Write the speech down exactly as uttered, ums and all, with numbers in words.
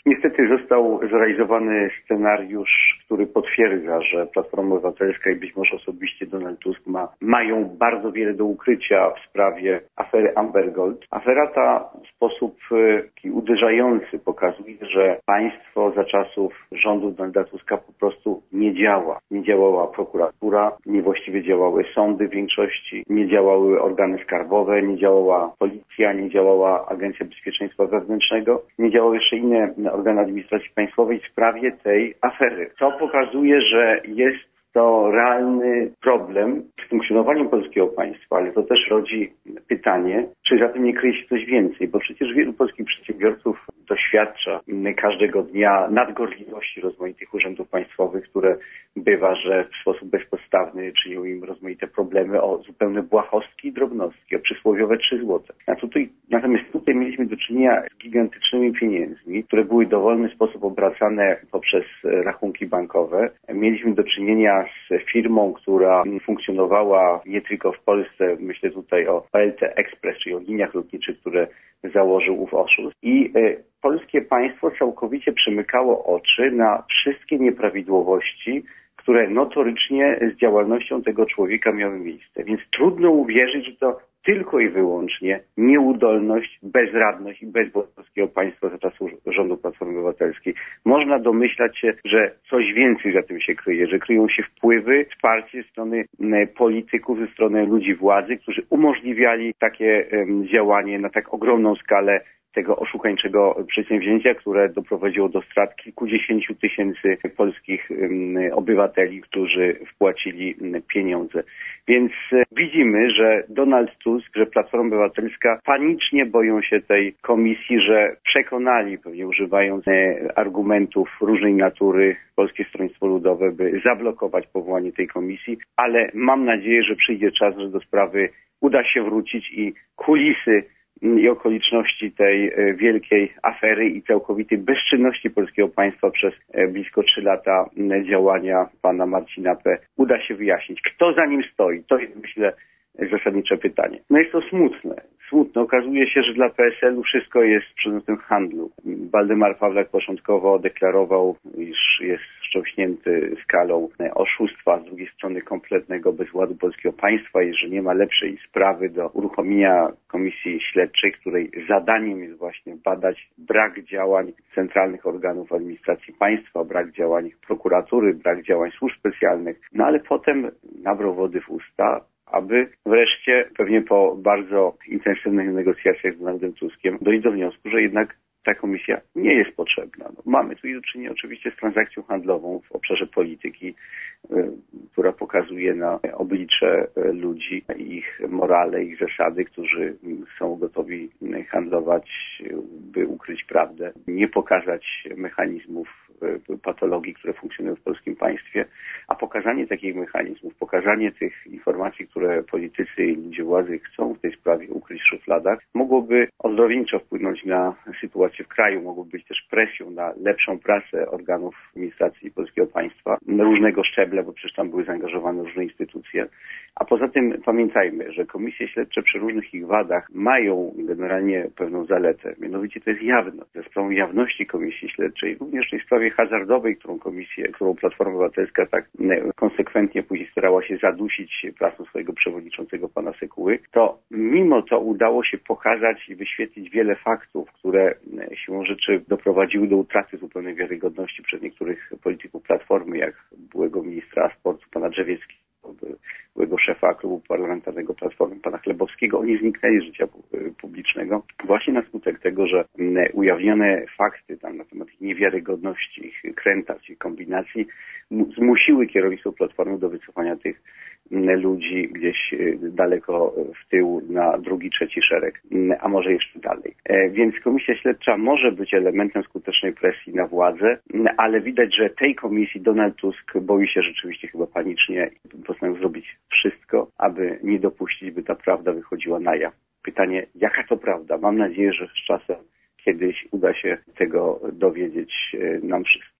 Niestety został zrealizowany scenariusz, który potwierdza, że Platforma Obywatelska i być może osobiście Donald Tusk ma, mają bardzo wiele do ukrycia w sprawie afery Amber Gold. Afera ta w sposób taki uderzający pokazuje, że państwo za czasów rządu Donalda Tuska po prostu nie działa. Nie działała prokuratura, niewłaściwie działały sądy w większości, nie działały organy skarbowe, nie działała policja, nie działała Agencja Bezpieczeństwa Wewnętrznego, nie działały jeszcze inne organy administracji państwowej w sprawie tej afery. To pokazuje, że jest to realny problem z funkcjonowaniem polskiego państwa, ale to też rodzi pytanie, czy za tym nie kryje się coś więcej, bo przecież wielu polskich przedsiębiorców doświadcza każdego dnia nadgorliwości rozmaitych urzędów państwowych, które bywa, że w sposób bezpodstawny czynią im rozmaite problemy o zupełne błahostki i drobnostki, o przysłowiowe trzy złote. A tutaj, natomiast tutaj mieliśmy do czynienia z gigantycznymi pieniędzmi, które były w dowolny sposób obracane poprzez rachunki bankowe. Mieliśmy do czynienia z firmą, która funkcjonowała nie tylko w Polsce, myślę tutaj o P L T Express, czyli o liniach lotniczych, które założył ów oszust. I y, polskie państwo całkowicie przymykało oczy na wszystkie nieprawidłowości, które notorycznie z działalnością tego człowieka miały miejsce. Więc trudno uwierzyć, że to tylko i wyłącznie nieudolność, bezradność i bezwład polskiego państwa za czasów rządu Platformy Obywatelskiej. Można domyślać się, że coś więcej za tym się kryje, że kryją się wpływy, wsparcie ze strony polityków, ze strony ludzi władzy, którzy umożliwiali takie um, działanie na tak ogromną skalę tego oszukańczego przedsięwzięcia, które doprowadziło do strat kilkudziesięciu tysięcy polskich um, obywateli, którzy wpłacili um, pieniądze. Więc e, widzimy, że Donald Tusk, że Platforma Obywatelska panicznie boją się tej komisji, że przekonali, pewnie używając e, argumentów różnej natury, Polskie Stronnictwo Ludowe, by zablokować powołanie tej komisji, ale mam nadzieję, że przyjdzie czas, że do sprawy uda się wrócić i kulisy i okoliczności tej wielkiej afery i całkowitej bezczynności polskiego państwa przez blisko trzy lata działania pana Marcina P. uda się wyjaśnić. Kto za nim stoi? To jest, myślę, zasadnicze pytanie. No jest to smutne. Smutne. Okazuje się, że dla P S L u wszystko jest przedmiotem handlu. Waldemar Pawlak początkowo deklarował, iż jest wstrząśnięty skalą oszustwa, z drugiej strony kompletnego bezładu polskiego państwa i że nie ma lepszej sprawy do uruchomienia komisji śledczej, której zadaniem jest właśnie badać brak działań centralnych organów administracji państwa, brak działań prokuratury, brak działań służb specjalnych. No ale potem nabrał wody w usta, aby wreszcie, pewnie po bardzo intensywnych negocjacjach z Donaldem Tuskiem, dojść do wniosku, że jednak ta komisja nie jest potrzebna. No, mamy tu do czynienia oczywiście z transakcją handlową w obszarze polityki, y, która pokazuje na oblicze y, ludzi, ich morale, ich zasady, którzy są gotowi handlować, y, by ukryć prawdę, nie pokazać mechanizmów y, patologii, które funkcjonują w polskim państwie, a pokazanie takich mechanizmów, pokazanie tych informacji, które politycy i ludzie władzy chcą w tej sprawie ukryć w szufladach, mogłoby ozdrowieńczo wpłynąć na sytuację w kraju, mogłoby być też presją na lepszą pracę organów administracji polskiego państwa, różnego szczebla, bo przecież tam były zaangażowane różne instytucje. A poza tym pamiętajmy, że komisje śledcze przy różnych ich wadach mają generalnie pewną zaletę. Mianowicie to jest jawność. Za sprawą jawności komisji śledczej, również w tej sprawie hazardowej, którą komisję, którą Platforma Obywatelska tak konsekwentnie później starała się zadusić pracą swojego przewodniczącego pana Sekuły, to mimo to udało się pokazać i wyświetlić wiele faktów, które siłą rzeczy doprowadziły do utraty zupełnej wiarygodności przez niektórych polityków Platformy, jak byłego ministra sportu pana Drzewieckiego, byłego szefa klubu parlamentarnego Platformy pana Chlebowskiego. Oni zniknęli z życia publicznego właśnie na skutek tego, że ujawnione fakty tam na temat ich niewiarygodności, ich krętacji, kombinacji zmusiły kierownictwo Platformy do wycofania tych ludzi gdzieś daleko w tył na drugi, trzeci szereg, a może jeszcze dalej. Więc komisja śledcza może być elementem skutecznej presji na władzę, ale widać, że tej komisji Donald Tusk boi się rzeczywiście chyba panicznie i postanowił zrobić wszystko, aby nie dopuścić, by ta prawda wychodziła na jaw. Pytanie, jaka to prawda? Mam nadzieję, że z czasem kiedyś uda się tego dowiedzieć nam wszystkim.